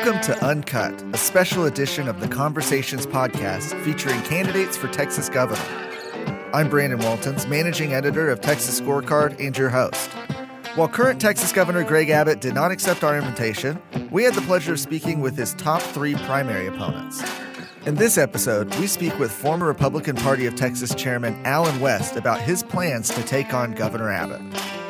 Welcome to Uncut, a special edition of the Conversations podcast featuring candidates for Texas governor. I'm Brandon Waltons, managing editor of Texas Scorecard and your host. While current Texas Governor Greg Abbott did not accept our invitation, we had the pleasure of speaking with his top three primary opponents. In this episode, we speak with former Republican Party of Texas Chairman Allen West about his plans to take on Governor Abbott.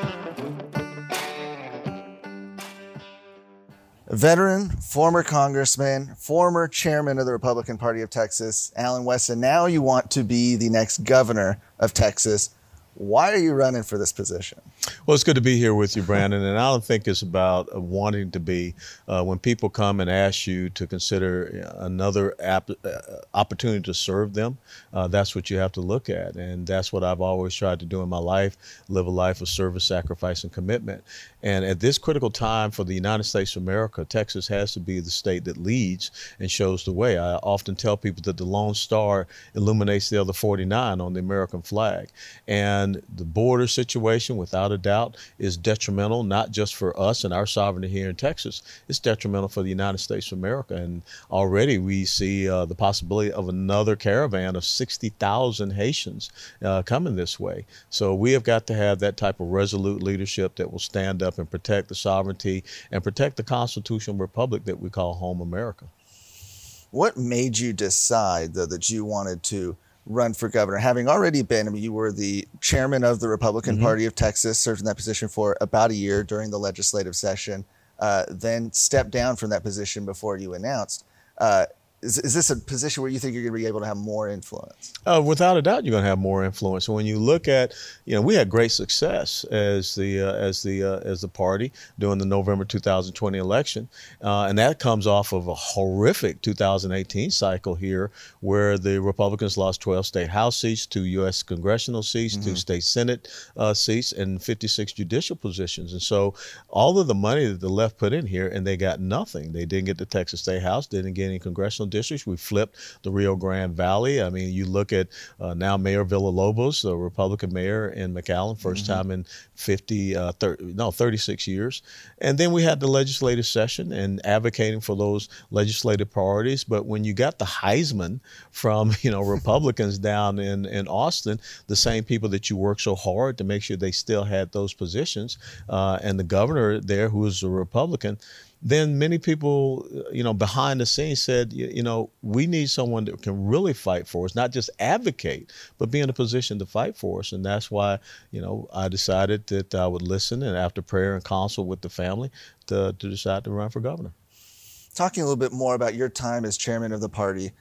Veteran, former congressman, former chairman of the Republican Party of Texas, Allen West, and now you want to be the next governor of Texas. Why are you running for this position? Well, it's good to be here with you, Brandon. And I don't think it's about wanting to be. When people come and ask you to consider another opportunity to serve them, that's what you have to look at. And that's what I've always tried to do in my life, live a life of service, sacrifice, and commitment. And at this critical time for the United States of America, Texas has to be the state that leads and shows the way. I often tell people that the Lone Star illuminates the other 49 on the American flag. And the border situation, without a doubt, is detrimental, not just for us and our sovereignty here in Texas. It's detrimental for the United States of America. And already we see the possibility of another caravan of 60,000 Haitians coming this way. So we have got to have that type of resolute leadership that will stand up and protect the sovereignty and protect the constitutional republic that we call home America. What made you decide, though, that you wanted to run for governor, having already been, you were the chairman of the Republican Party of Texas, served in that position for about a year during the legislative session, then stepped down from that position before you announced. Is this a position where you think you're going to be able to have more influence? Without a doubt, you're going to have more influence. When you look at, we had great success as the party during the November 2020 election, and that comes off of a horrific 2018 cycle here, where the Republicans lost 12 state House seats, 2 U.S. congressional seats, 2 state Senate seats, and 56 judicial positions. And so, all of the money that the left put in here, and they got nothing. They didn't get the Texas State House, didn't get any congressional districts. We flipped the Rio Grande Valley. You look at now Mayor Villalobos, the Republican mayor in McAllen, first time in 36 years. And then we had the legislative session and advocating for those legislative priorities. But when you got the Heisman from, Republicans down in Austin, the same people that you worked so hard to make sure they still had those positions, and the governor there, who was a Republican, then many people, behind the scenes said, we need someone that can really fight for us, not just advocate, but be in a position to fight for us. And that's why, I decided that I would listen, and after prayer and counsel with the family, to decide to run for governor. Talking a little bit more about your time as chairman of the party,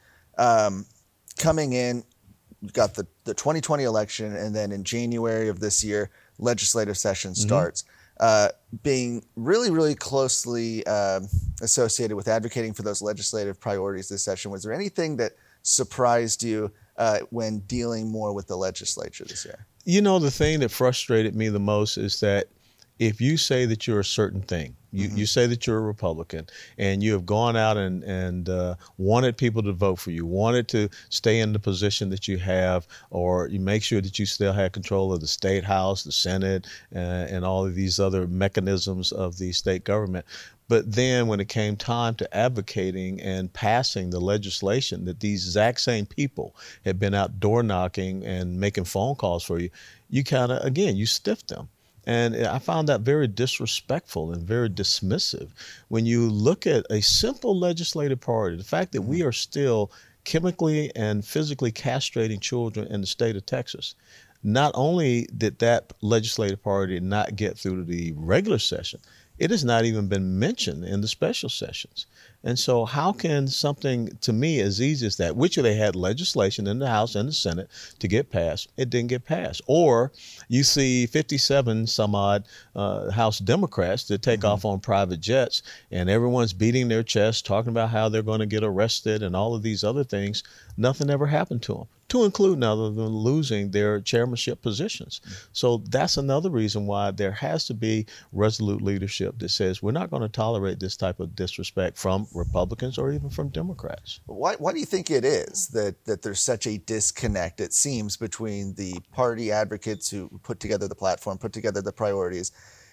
coming in, you got the 2020 election, and then in January of this year, legislative session starts. Being really, really closely associated with advocating for those legislative priorities this session, was there anything that surprised you when dealing more with the legislature this year? The thing that frustrated me the most is that if you say that you're a certain thing, you say that you're a Republican, and you have gone out and wanted people to vote for you, wanted to stay in the position that you have, or you make sure that you still have control of the state house, the Senate, and all of these other mechanisms of the state government. But then when it came time to advocating and passing the legislation that these exact same people had been out door knocking and making phone calls for you, you kind of, again, you stiffed them. And I found that very disrespectful and very dismissive. When you look at a simple legislative priority, the fact that we are still chemically and physically castrating children in the state of Texas, not only did that legislative priority not get through the regular session, it has not even been mentioned in the special sessions. And so how can something, to me, as easy as that, which they had legislation in the House and the Senate to get passed, it didn't get passed. Or you see 57 some odd House Democrats that take off on private jets, and everyone's beating their chest, talking about how they're going to get arrested and all of these other things. Nothing ever happened to them, to include now them losing their chairmanship positions. So that's another reason why there has to be resolute leadership that says we're not going to tolerate this type of disrespect from Republicans or even from Democrats. Why do you think it is that there's such a disconnect, it seems, between the party advocates who put together the platform, put together the priorities,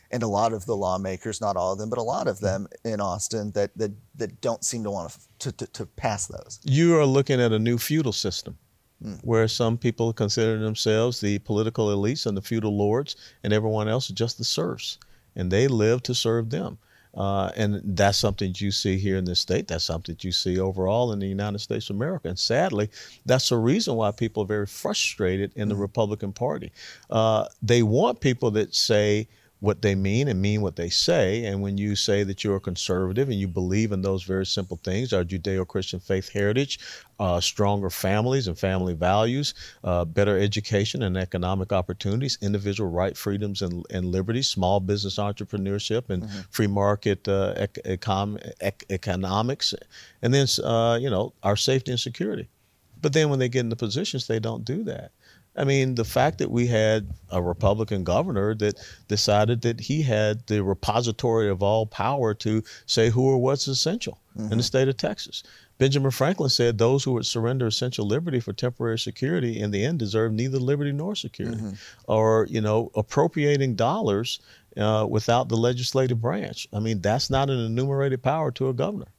and a lot of the lawmakers, not all of them, but a lot of them in Austin that don't seem to want to pass those. You are looking at a new feudal system where some people consider themselves the political elites and the feudal lords, and everyone else is just the serfs, and they live to serve them. And that's something you see here in this state. That's something that you see overall in the United States of America. And sadly, that's the reason why people are very frustrated in the Republican Party. They want people that say what they mean and mean what they say. And when you say that you're a conservative and you believe in those very simple things, our Judeo-Christian faith heritage, stronger families and family values, better education and economic opportunities, individual right freedoms and liberties, small business entrepreneurship and free market economics, and then, our safety and security. But then when they get into positions, they don't do that. I mean, the fact that we had a Republican governor that decided that he had the repository of all power to say who or what's essential in the state of Texas. Benjamin Franklin said those who would surrender essential liberty for temporary security in the end deserve neither liberty nor security. Or, appropriating dollars without the legislative branch. I mean, that's not an enumerated power to a governor.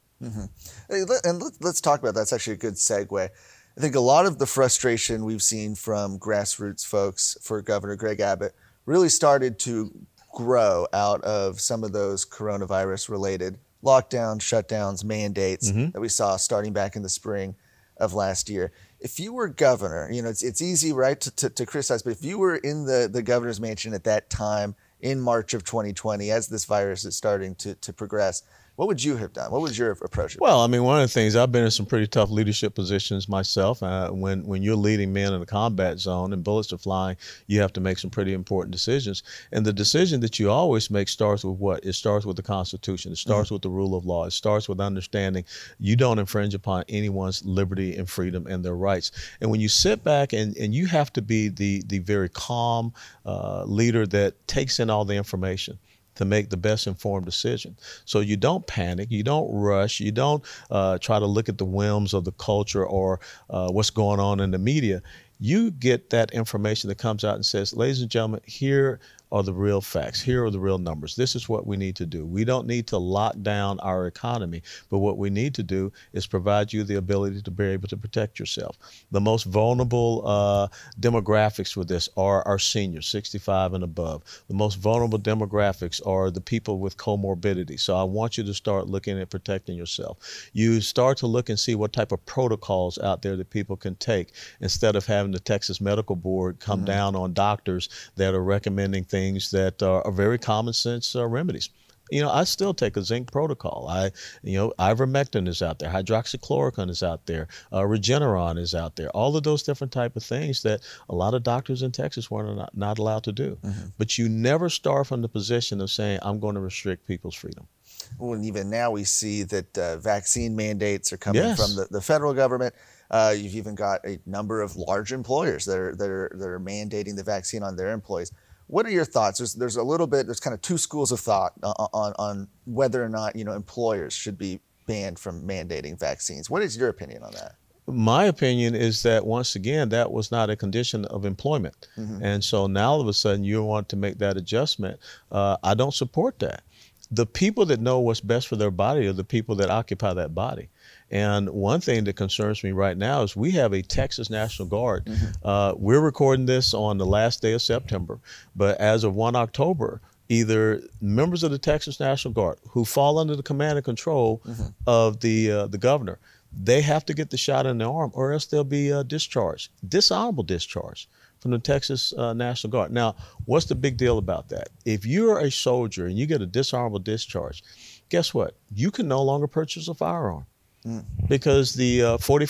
And let's talk about that. That's actually a good segue. I think a lot of the frustration we've seen from grassroots folks for Governor Greg Abbott really started to grow out of some of those coronavirus-related lockdowns, shutdowns, mandates that we saw starting back in the spring of last year. If you were governor, it's easy, right, to criticize, but if you were in the governor's mansion at that time in March of 2020, as this virus is starting to progress, what would you have done? What was your approach? Well, I mean, one of the things, I've been in some pretty tough leadership positions myself. When you're leading men in a combat zone and bullets are flying, you have to make some pretty important decisions. And the decision that you always make starts with what? It starts with the Constitution. It starts with the rule of law. It starts with understanding you don't infringe upon anyone's liberty and freedom and their rights. And when you sit back and you have to be the very calm leader that takes in all the information to make the best informed decision. So you don't panic, you don't rush, you don't try to look at the whims of the culture or what's going on in the media. You get that information that comes out and says, ladies and gentlemen, here are the real facts. Here are the real numbers. This is what we need to do. We don't need to lock down our economy, but what we need to do is provide you the ability to be able to protect yourself. The most vulnerable demographics for this are our seniors, 65 and above. The most vulnerable demographics are the people with comorbidity. So I want you to start looking at protecting yourself. You start to look and see what type of protocols out there that people can take instead of having the Texas Medical Board come down on doctors that are recommending things that are very common sense remedies. I still take a zinc protocol. Ivermectin is out there, hydroxychloroquine is out there, Regeneron is out there. All of those different type of things that a lot of doctors in Texas were not allowed to do. But you never start from the position of saying, I'm going to restrict people's freedom. Well, and even now we see that vaccine mandates are coming from the federal government. You've even got a number of large employers that are mandating the vaccine on their employees. What are your thoughts? There's kind of two schools of thought on whether or not employers should be banned from mandating vaccines. What is your opinion on that? My opinion is that, once again, that was not a condition of employment. And so now all of a sudden you want to make that adjustment. I don't support that. The people that know what's best for their body are the people that occupy that body. And one thing that concerns me right now is we have a Texas National Guard. We're recording this on the last day of September, but as of 1 October, either members of the Texas National Guard who fall under the command and control of the governor, they have to get the shot in the arm, or else they'll be discharged, dishonorable discharge from the Texas National Guard. Now, what's the big deal about that? If you're a soldier and you get a dishonorable discharge, guess what? You can no longer purchase a firearm. Because the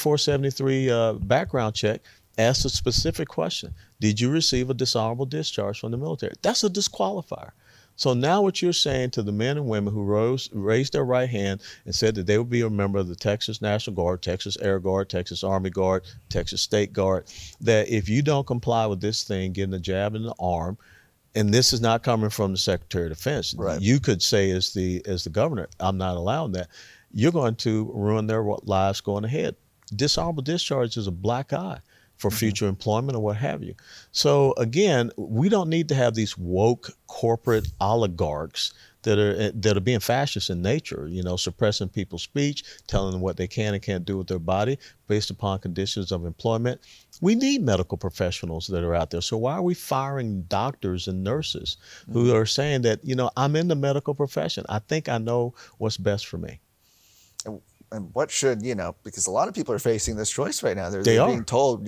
4473 background check asks a specific question. Did you receive a dishonorable discharge from the military? That's a disqualifier. So now what you're saying to the men and women who raised their right hand and said that they would be a member of the Texas National Guard, Texas Air Guard, Texas Army Guard, Texas State Guard, that if you don't comply with this thing, getting a jab in the arm, and this is not coming from the Secretary of Defense. Right. You could say as the governor, I'm not allowing that. You're going to ruin their lives going ahead. Dishonorable discharge is a black eye for future employment or what have you. So again, we don't need to have these woke corporate oligarchs that are being fascist in nature, suppressing people's speech, telling them what they can and can't do with their body based upon conditions of employment. We need medical professionals that are out there. So why are we firing doctors and nurses who are saying that, I'm in the medical profession. I think I know what's best for me. And what should, because a lot of people are facing this choice right now. They're being told,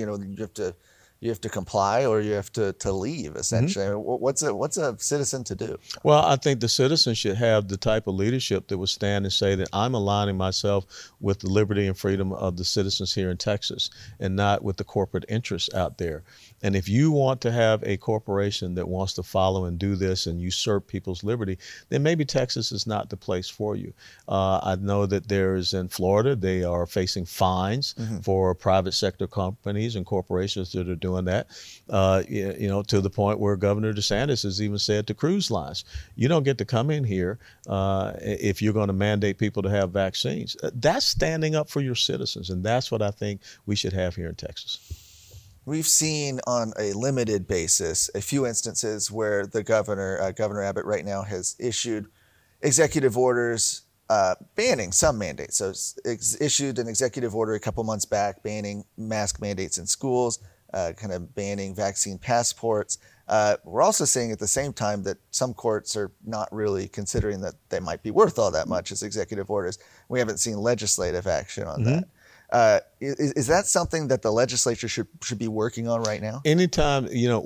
you have to comply or you have to leave, essentially. What's a citizen to do? Well, I think the citizen should have the type of leadership that would stand and say that I'm aligning myself with the liberty and freedom of the citizens here in Texas and not with the corporate interests out there. And if you want to have a corporation that wants to follow and do this and usurp people's liberty, then maybe Texas is not the place for you. I know that there's in Florida, they are facing fines for private sector companies and corporations that are doing that, to the point where Governor DeSantis has even said to cruise lines, you don't get to come in here if you're going to mandate people to have vaccines. That's standing up for your citizens, and that's what I think we should have here in Texas. We've seen on a limited basis a few instances where the Governor Abbott right now has issued executive orders banning some mandates. So issued an executive order a couple months back banning mask mandates in schools, kind of banning vaccine passports. We're also seeing at the same time that some courts are not really considering that they might be worth all that much as executive orders. We haven't seen legislative action on that. Is that something that the legislature should be working on right now? Anytime,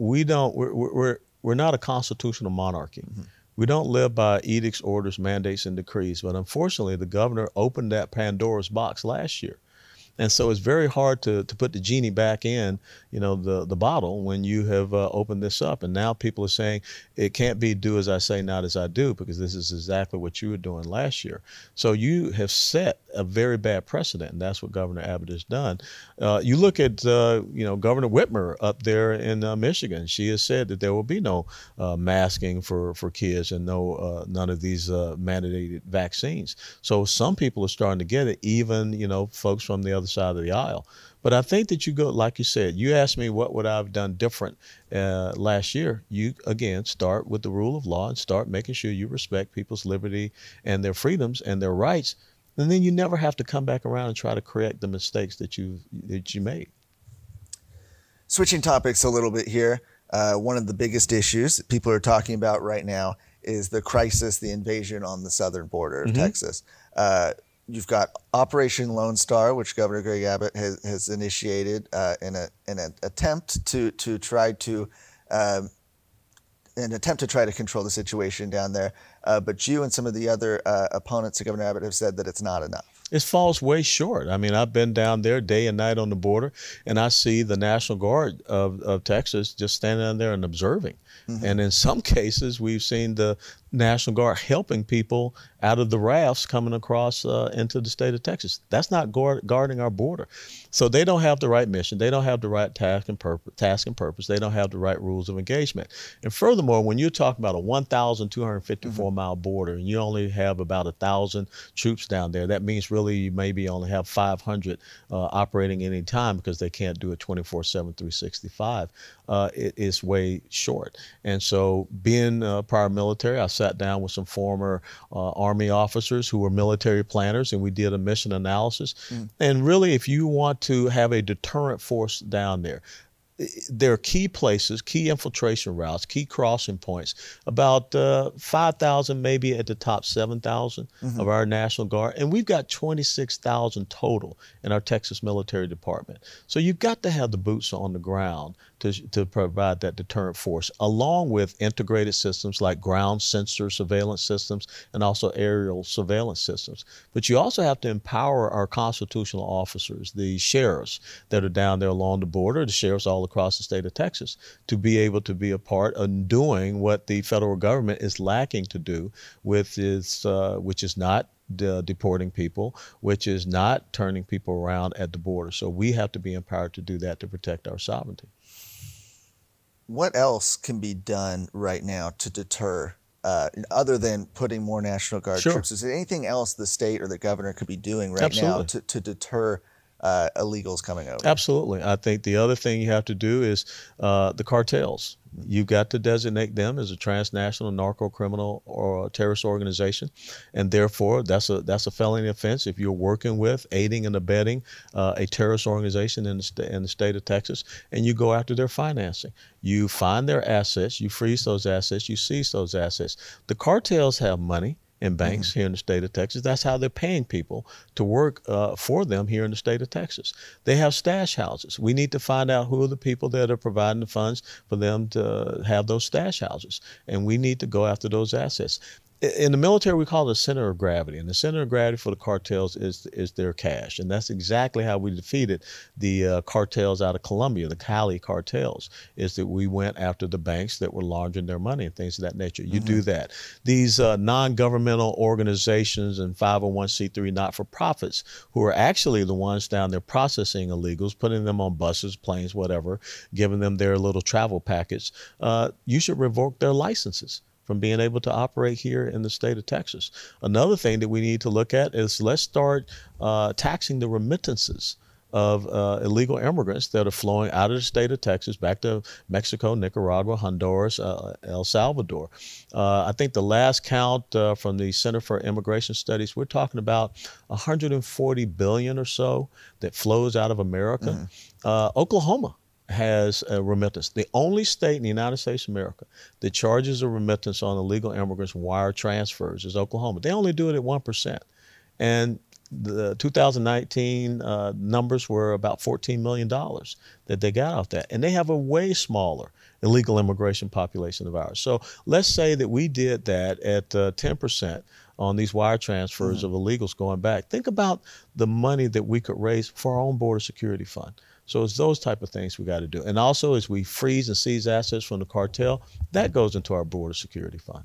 we're not a constitutional monarchy. We don't live by edicts, orders, mandates, and decrees. But unfortunately, the governor opened that Pandora's box last year. And so it's very hard to put the genie back in, the bottle when you have opened this up. And now people are saying it can't be do as I say, not as I do, because this is exactly what you were doing last year. So you have set a very bad precedent, and that's what Governor Abbott has done. You look at, Governor Whitmer up there in Michigan. She has said that there will be no masking for kids and none of these mandated vaccines. So some people are starting to get it, even, folks from the other side of the aisle. But I think that you go, like you said, you asked me what would I have done different last year. You, again, start with the rule of law and start making sure you respect people's liberty and their freedoms and their rights. And then you never have to come back around and try to correct the mistakes that you made. Switching topics a little bit here, one of the biggest issues that people are talking about right now is the crisis, the invasion on the southern border of Texas. You've got Operation Lone Star, which Governor Greg Abbott has initiated in an attempt to try to control the situation down there. But you and some of the other opponents of Governor Abbott have said that it's not enough. It falls way short. I mean, I've been down there day and night on the border, and I see the National Guard of Texas just standing down there and observing. And in some cases, we've seen the National Guard helping people out of the rafts coming across into the state of Texas. That's not guarding our border. So they don't have the right mission. They don't have the right task and purpose. They don't have the right rules of engagement. And furthermore, when you're talking about a 1,254-mile border and you only have about 1,000 troops down there, that means really you maybe only have 500 operating any time because they can't do it 24/7, 365. It is way short. And so being prior military, I sat down with some former Army officers who were military planners, and we did a mission analysis. And really, if you want to have a deterrent force down there, there are key places, key infiltration routes, key crossing points, about 5,000, maybe at the top 7,000 of our National Guard. And we've got 26,000 total in our Texas Military Department. So you've got to have the boots on the ground to provide that deterrent force, along with integrated systems like ground sensor surveillance systems and also aerial surveillance systems. But you also have to empower our constitutional officers, the sheriffs that are down there along the border, the sheriffs all across the state of Texas, to be able to be a part of doing what the federal government is lacking to do with its, which is not deporting people, which is not turning people around at the border. So we have to be empowered to do that to protect our sovereignty. What else can be done right now to deter, other than putting more National Guard troops? Is there anything else the state or the governor could be doing right now to deter illegals coming over. Absolutely. I think the other thing you have to do is the cartels. You've got to designate them as a transnational narco-criminal or terrorist organization, and therefore that's a felony offense if you're working with, aiding and abetting a terrorist organization in the state of Texas, and you go after their financing. You find their assets, you freeze those assets, you seize those assets. The cartels have money in banks here in the state of Texas. That's how they're paying people to work for them here in the state of Texas. They have stash houses. We need to find out who are the people that are providing the funds for them to have those stash houses, and we need to go after those assets. In the military, we call it the center of gravity, and the center of gravity for the cartels is their cash, and that's exactly how we defeated the cartels out of Colombia, the Cali cartels, is that we went after the banks that were laundering their money and things of that nature. You do that. These non-governmental organizations and 501c3 not-for-profits who are actually the ones down there processing illegals, putting them on buses, planes, whatever, giving them their little travel package, you should revoke their licenses from being able to operate here in the state of Texas. Another thing that we need to look at is let's start taxing the remittances of illegal immigrants that are flowing out of the state of Texas back to Mexico, Nicaragua, Honduras, El Salvador. I think the last count from the Center for Immigration Studies, we're talking about 140 billion or so that flows out of America. Oklahoma has a remittance. The only state in the United States of America that charges a remittance on illegal immigrants wire transfers is Oklahoma. They only do it at 1%. And the 2019 numbers were about $14 million that they got off that. And they have a way smaller illegal immigration population of ours. So let's say that we did that at 10% on these wire transfers of illegals going back. Think about the money that we could raise for our own border security fund. So it's those type of things we got to do. And also as we freeze and seize assets from the cartel, that goes into our border security fund.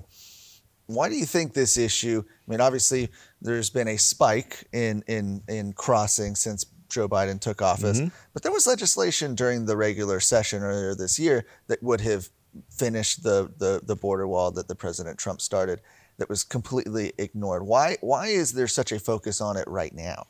Why do you think this issue, I mean, obviously there's been a spike in crossing since Joe Biden took office, but there was legislation during the regular session earlier this year that would have finished the border wall that the President Trump started that was completely ignored. Why is there such a focus on it right now?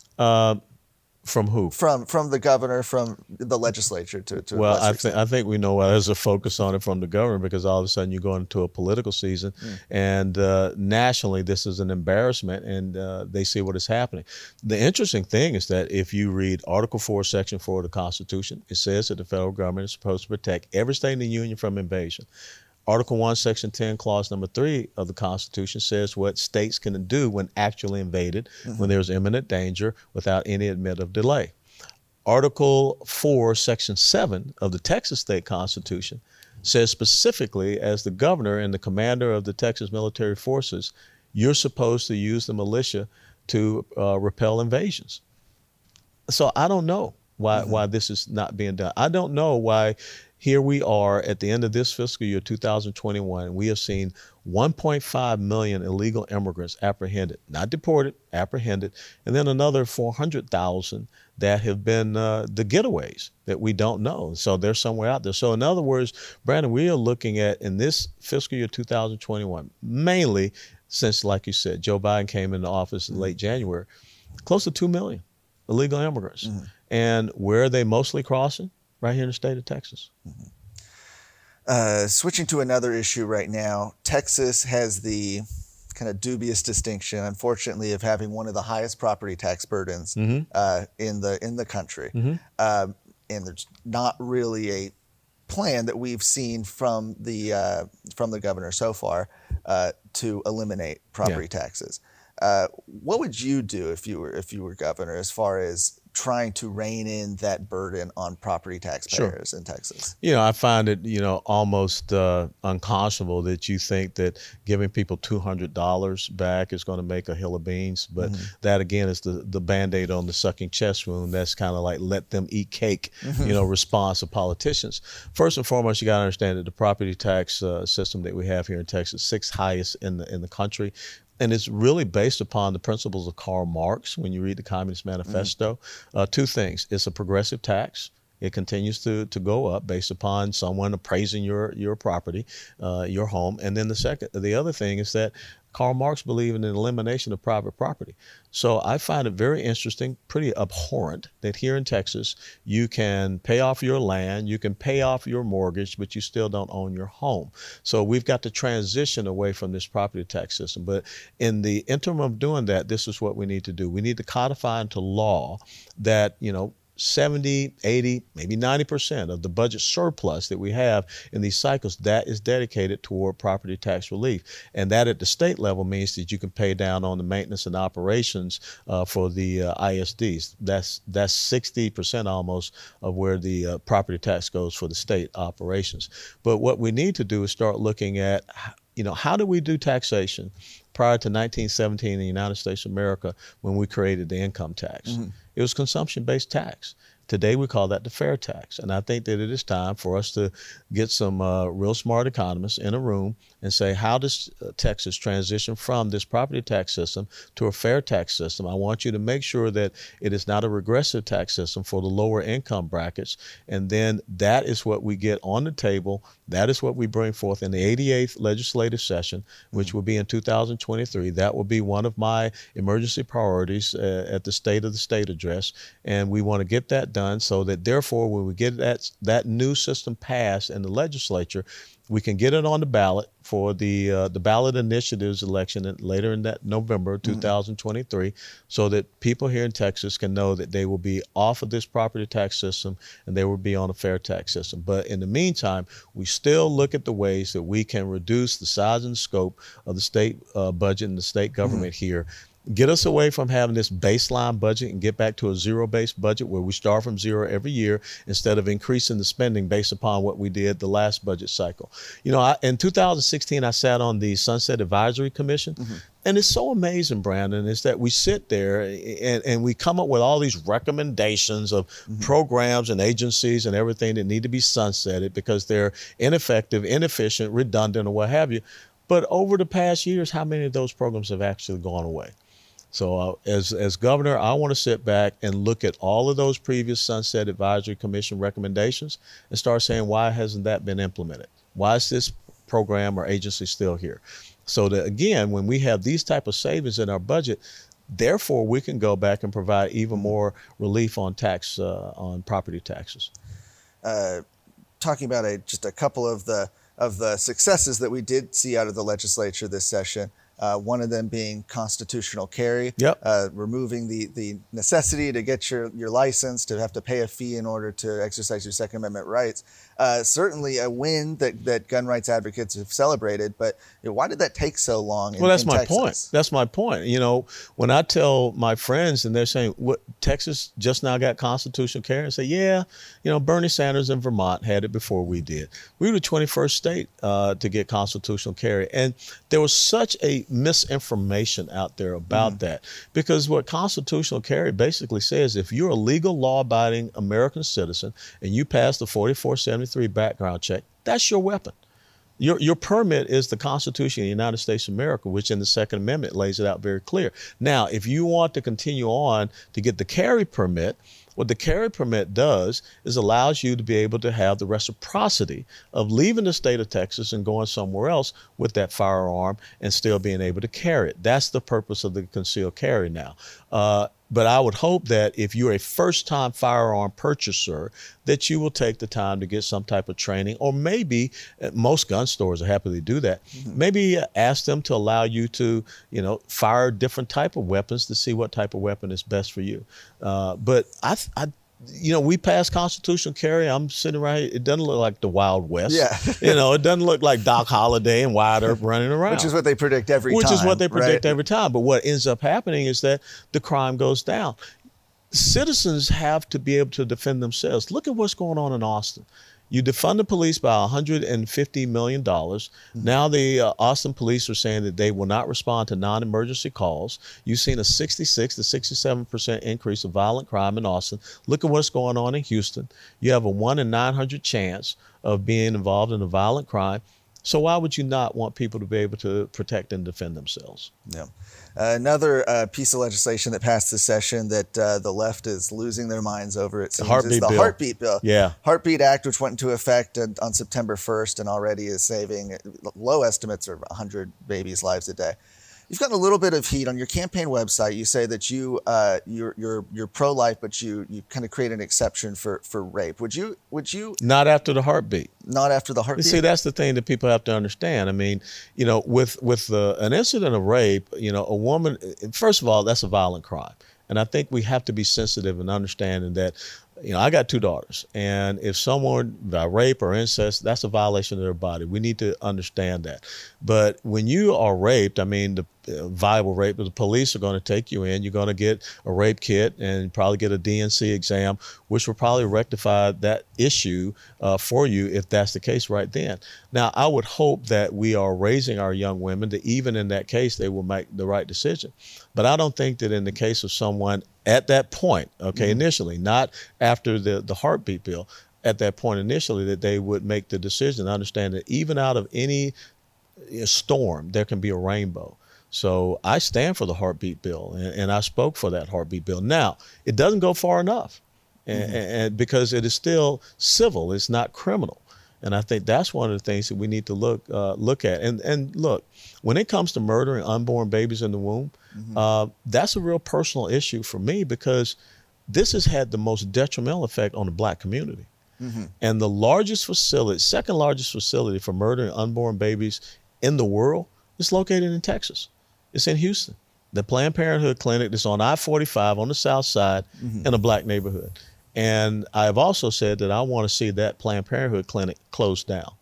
From who? From the governor, from the legislature to well, I think we know why there's a focus on it from the governor, because all of a sudden you go into a political season, and nationally this is an embarrassment, and they see what is happening. The interesting thing is that if you read Article 4, Section 4 of the Constitution, it says that the federal government is supposed to protect every state in the union from invasion. Article 1, Section 10, Clause number 3 of the Constitution says what states can do when actually invaded, when there's imminent danger, without any admit of delay. Article 4, Section 7 of the Texas State Constitution says specifically, as the governor and the commander of the Texas military forces, you're supposed to use the militia to repel invasions. So I don't know why this is not being done. I don't know why. Here we are at the end of this fiscal year, 2021, we have seen 1.5 million illegal immigrants apprehended, not deported, apprehended, and then another 400,000 that have been the getaways that we don't know. So they're somewhere out there. So in other words, Brandon, we are looking at, in this fiscal year 2021, mainly since, like you said, Joe Biden came into office in late January, close to 2 million illegal immigrants. And where are they mostly crossing? Right here in the state of Texas. Switching to another issue right now, Texas has the kind of dubious distinction, unfortunately, of having one of the highest property tax burdens in the country. And there's not really a plan that we've seen from the governor so far to eliminate property taxes. What would you do if you were governor, as far as trying to rein in that burden on property taxpayers in Texas? You know, I find it, almost unconscionable that you think that giving people $200 back is going to make a hill of beans. But that, again, is the Band-Aid on the sucking chest wound. That's kind of like let them eat cake, response of politicians. First and foremost, you got to understand that the property tax system that we have here in Texas, 6th highest in the country. And it's really based upon the principles of Karl Marx when you read the Communist Manifesto. Two things. It's a progressive tax, It continues to go up based upon someone appraising your property, your home. And then the other thing is that Karl Marx believed in the elimination of private property. So I find it very interesting, pretty abhorrent, that here in Texas, you can pay off your land, you can pay off your mortgage, but you still don't own your home. So we've got to transition away from this property tax system. But in the interim of doing that, this is what we need to do. We need to codify into law that, 70, 80, maybe 90% of the budget surplus that we have in these cycles, that is dedicated toward property tax relief. And that at the state level means that you can pay down on the maintenance and operations for the ISDs. That's 60% almost of where the property tax goes for the state operations. But what we need to do is start looking at, how do we do taxation prior to 1917 in the United States of America when we created the income tax? Mm-hmm. It was consumption-based tax. Today we call that the fair tax. And I think that it is time for us to get some real smart economists in a room and say, how does Texas transition from this property tax system to a fair tax system? I want you to make sure that it is not a regressive tax system for the lower income brackets. And then that is what we get on the table. That is what we bring forth in the 88th legislative session, which will be in 2023. That will be one of my emergency priorities at the State of the State address. And we want to get that done so that, therefore, when we get that new system passed in the legislature, we can get it on the ballot for the ballot initiatives election later in that November 2023, so that people here in Texas can know that they will be off of this property tax system and they will be on a fair tax system. But in the meantime, we still look at the ways that we can reduce the size and scope of the state budget and the state government here. Get us away from having this baseline budget and get back to a zero-based budget where we start from zero every year instead of increasing the spending based upon what we did the last budget cycle. In 2016, I sat on the Sunset Advisory Commission. Mm-hmm. And it's so amazing, Brandon, is that we sit there and we come up with all these recommendations of programs and agencies and everything that need to be sunsetted because they're ineffective, inefficient, redundant, or what have you. But over the past years, how many of those programs have actually gone away? So as governor, I want to sit back and look at all of those previous Sunset Advisory Commission recommendations and start saying, why hasn't that been implemented? Why is this program or agency still here? So that, again, when we have these type of savings in our budget, therefore we can go back and provide even more relief on on property taxes. Talking about just a couple of the successes that we did see out of the legislature this session. One of them being constitutional carry, removing the necessity to get your license, to have to pay a fee in order to exercise your Second Amendment rights. Certainly a win that gun rights advocates have celebrated, but why did that take so long in that's my Texas? point. That's my point. When I tell my friends and they're saying, what, Texas just now got constitutional carry? I say, Bernie Sanders in Vermont had it before we did. We were the 21st state to get constitutional carry. And there was such a misinformation out there about that, because what constitutional carry basically says, if you're a legal, law-abiding American citizen and you pass the 4473 background check, that's your weapon. Your permit is the Constitution of the United States of America, which in the Second Amendment lays it out very clear. Now, if you want to continue on to get the carry permit, what the carry permit does is allows you to be able to have the reciprocity of leaving the state of Texas and going somewhere else with that firearm and still being able to carry it. That's the purpose of the concealed carry now. But I would hope that if you're a first-time firearm purchaser, that you will take the time to get some type of training, or maybe most gun stores are happy to do that. Maybe ask them to allow you to, fire different type of weapons to see what type of weapon is best for you. But we passed constitutional carry. I'm sitting right here. It doesn't look like the Wild West. Yeah. It doesn't look like Doc Holliday and Wyatt Earp running around. Which is what they predict every time. But what ends up happening is that the crime goes down. Citizens have to be able to defend themselves. Look at what's going on in Austin. You defund the police by $150 million. Now the Austin police are saying that they will not respond to non-emergency calls. You've seen a 66 to 67% increase of violent crime in Austin. Look at what's going on in Houston. You have a 1 in 900 chance of being involved in a violent crime. So why would you not want people to be able to protect and defend themselves? Yeah. Another piece of legislation that passed this session that the left is losing their minds over, it seems, is the Heartbeat Bill. Yeah. Heartbeat Act, which went into effect on September 1st and already is saving, low estimates are 100 babies' lives a day. You've gotten a little bit of heat on your campaign website. You say that you're pro-life, but you kind of create an exception for rape. Would you? Not after the heartbeat. Not after the heartbeat. You see, that's the thing that people have to understand. I mean, with an incident of rape, a woman. First of all, that's a violent crime, and I think we have to be sensitive and understanding that. I got 2 daughters, and if someone by rape or incest, that's a violation of their body. We need to understand that. But when you are raped, I mean, the viable rape, the police are going to take you in. You're going to get a rape kit and probably get a DNC exam, which will probably rectify that issue for you if that's the case right then. Now, I would hope that we are raising our young women that even in that case, they will make the right decision. But I don't think that in the case of someone at that point, initially, not after the Heartbeat Bill, at that point initially, that they would make the decision, understand that even out of any storm, there can be a rainbow. So I stand for the Heartbeat Bill, and I spoke for that Heartbeat Bill. Now, it doesn't go far enough, and because it is still civil, it's not criminal. And I think that's one of the things that we need to look at. And look, when it comes to murdering unborn babies in the womb, that's a real personal issue for me because this has had the most detrimental effect on the Black community. And the largest facility, second largest facility for murdering unborn babies in the world is located in Texas. It's in Houston. The Planned Parenthood clinic is on I-45 on the south side in a Black neighborhood. And I've also said that I want to see that Planned Parenthood clinic closed down.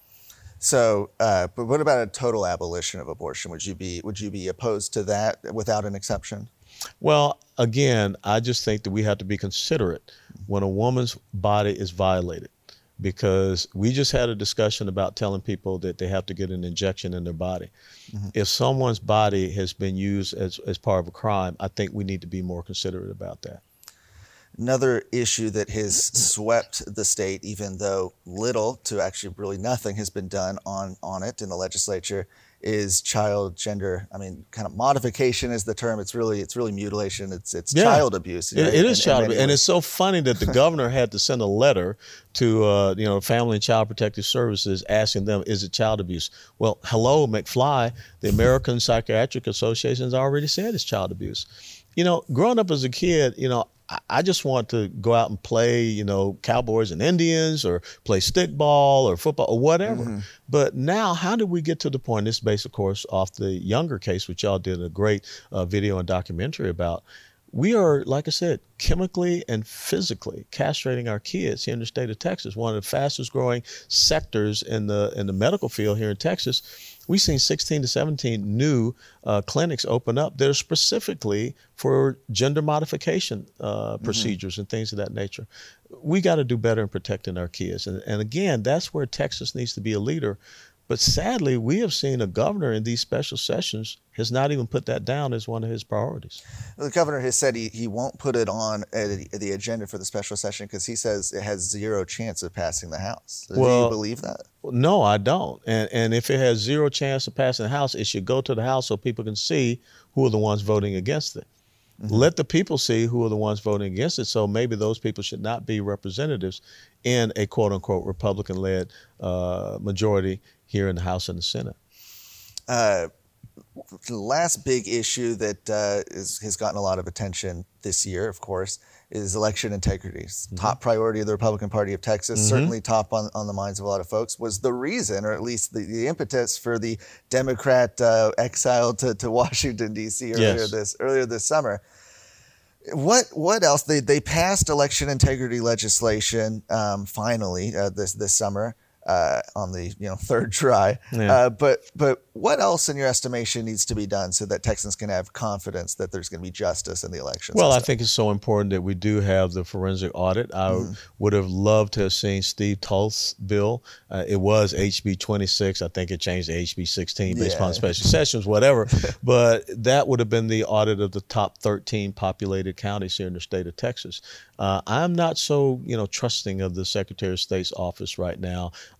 So, but what about a total abolition of abortion? Would you be opposed to that without an exception? Well, again, I just think that we have to be considerate when a woman's body is violated, because we just had a discussion about telling people that they have to get an injection in their body. If someone's body has been used as part of a crime, I think we need to be more considerate about that. Another issue that has swept the state, even though little to actually really nothing has been done on it in the legislature, is child gender. I mean, kind of modification is the term. It's really mutilation. It's child abuse. It is child abuse, and it's so funny that the governor had to send a letter to Family and Child Protective Services asking them, is it child abuse? Well, hello, McFly. The American Psychiatric Association has already said it's child abuse. Growing up as a kid, I just want to go out and play, Cowboys and Indians or play stickball or football or whatever. But now, how did we get to the point, this is based, of course, off the Younger case, which y'all did a great video and documentary about. We are, like I said, chemically and physically castrating our kids here in the state of Texas, one of the fastest growing sectors in the medical field here in Texas. We've seen 16 to 17 new clinics open up that are specifically for gender modification procedures and things of that nature. We got to do better in protecting our kids. And again, that's where Texas needs to be a leader. But sadly, we have seen a governor in these special sessions has not even put that down as one of his priorities. The governor has said he won't put it on the agenda for the special session because he says it has zero chance of passing the House. Do you believe that? No, I don't. And if it has zero chance of passing the House, it should go to the House so people can see who are the ones voting against it. Let the people see who are the ones voting against it, so maybe those people should not be representatives in a quote-unquote Republican-led majority here in the House and the Senate. The last big issue that has gotten a lot of attention this year, of course, is election integrity. Top priority of the Republican Party of Texas, certainly top on the minds of a lot of folks, was the reason, or at least the impetus for the Democrat exile to Washington, D.C. earlier this summer. What else? They passed election integrity legislation finally this summer. On the third try, but what else in your estimation needs to be done so that Texans can have confidence that there's going to be justice in the elections? Well, I think it's so important that we do have the forensic audit. I would have loved to have seen Steve Tulth's bill. It was HB 26. I think it changed to HB 16 based upon special sessions, whatever. But that would have been the audit of the top 13 populated counties here in the state of Texas. I'm not so trusting of the Secretary of State's office right now.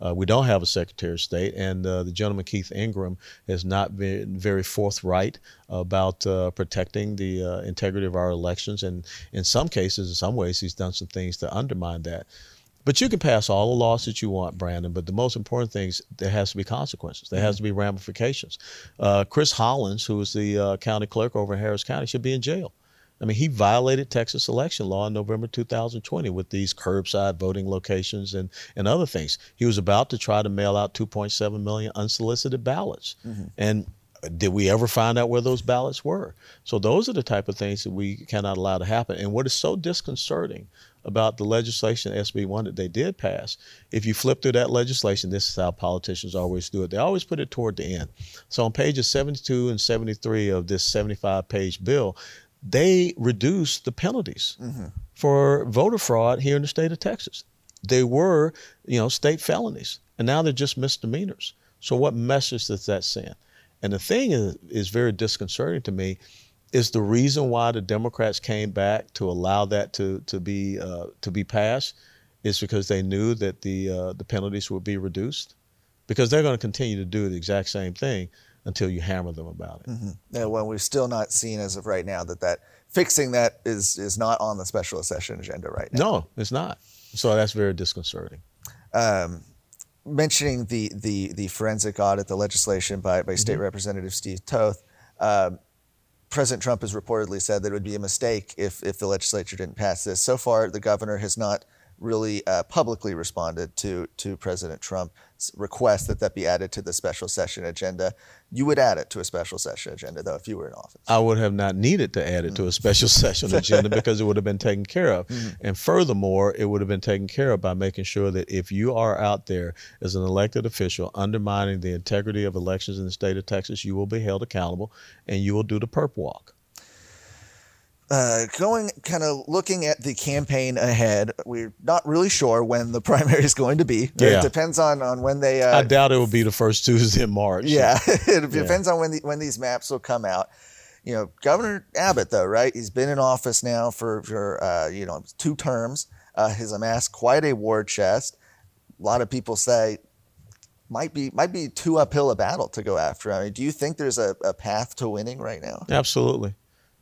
We don't have a Secretary of State, and the gentleman Keith Ingram has not been very forthright about protecting the integrity of our elections, and in some cases, in some ways, he's done some things to undermine that. But you can pass all the laws that you want, Brandon, but the most important thing is there has to be consequences. There has to be ramifications. Chris Hollins, who is the county clerk over in Harris County, should be in jail. I mean, he violated Texas election law in November 2020 with these curbside voting locations and other things. He was about to try to mail out 2.7 million unsolicited ballots. And did we ever find out where those ballots were? So those are the type of things that we cannot allow to happen. And what is so disconcerting about the legislation, SB 1, that they did pass, if you flip through that legislation, this is how politicians always do it. They always put it toward the end. So on pages 72 and 73 of this 75-page bill, they reduced the penalties for voter fraud here in the state of Texas. They were, state felonies, and now they're just misdemeanors. So what message does that send? And the thing is very disconcerting to me is the reason why the Democrats came back to allow that to be passed is because they knew that the penalties would be reduced, because they're going to continue to do the exact same thing until you hammer them about it. Yeah, well, we've still not seen as of right now that fixing that is not on the special session agenda right now. No, it's not. So that's very disconcerting. Mentioning the forensic audit, the legislation by State Representative Steve Toth, President Trump has reportedly said that it would be a mistake if the legislature didn't pass this. So far, the governor has not really publicly responded to President Trump's request that be added to the special session agenda. You would add it to a special session agenda, though, if you were in office. I would have not needed to add it to a special session agenda because it would have been taken care of. And furthermore, it would have been taken care of by making sure that if you are out there as an elected official undermining the integrity of elections in the state of Texas, you will be held accountable and you will do the perp walk. Looking at the campaign ahead, we're not really sure when the primary is going to be. Yeah. It depends on when they. I doubt it will be the first Tuesday in March. Yeah, it depends on when these maps will come out. Governor Abbott, though, right? He's been in office now for 2 terms. Has amassed quite a war chest. A lot of people say might be too uphill a battle to go after. I mean, do you think there's a path to winning right now? Absolutely.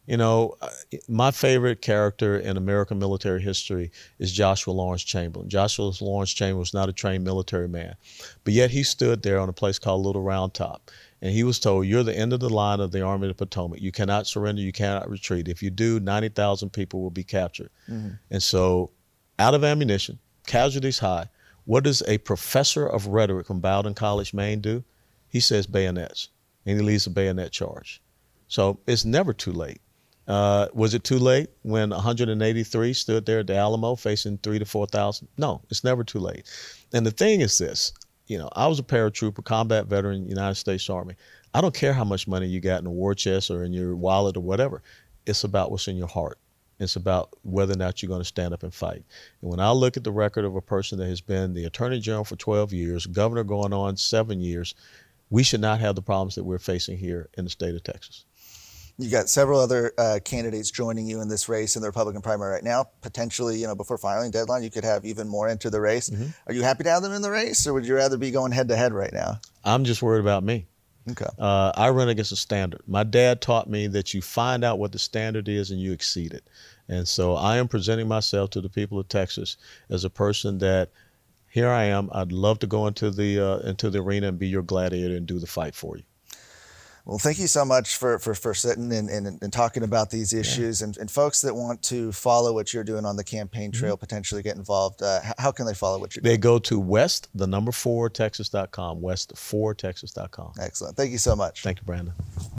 My favorite character in American military history is Joshua Lawrence Chamberlain. Joshua Lawrence Chamberlain was not a trained military man, but yet he stood there on a place called Little Round Top, and he was told, you're the end of the line of the Army of the Potomac. You cannot surrender. You cannot retreat. If you do, 90,000 people will be captured. And so out of ammunition, casualties high, what does a professor of rhetoric from Bowdoin College, Maine do? He says bayonets, and he leads a bayonet charge. So it's never too late. Was it too late when 183 stood there at the Alamo facing 3,000 to 4,000? No, it's never too late. And the thing is this, I was a paratrooper, combat veteran, United States Army. I don't care how much money you got in a war chest or in your wallet or whatever. It's about what's in your heart. It's about whether or not you're going to stand up and fight. And when I look at the record of a person that has been the Attorney General for 12 years, governor going on 7 years, we should not have the problems that we're facing here in the state of Texas. You got several other candidates joining you in this race in the Republican primary right now. Potentially, before filing deadline, you could have even more enter the race. Are you happy to have them in the race, or would you rather be going head-to-head right now? I'm just worried about me. Okay. I run against a standard. My dad taught me that you find out what the standard is and you exceed it. And so I am presenting myself to the people of Texas as a person that, here I am. I'd love to go into the arena and be your gladiator and do the fight for you. Well, thank you so much for sitting and talking about these issues. And folks that want to follow what you're doing on the campaign trail, potentially get involved, how can they follow what you're doing? They go to west4texas.com, west4texas.com. Excellent. Thank you so much. Thank you, Brandon.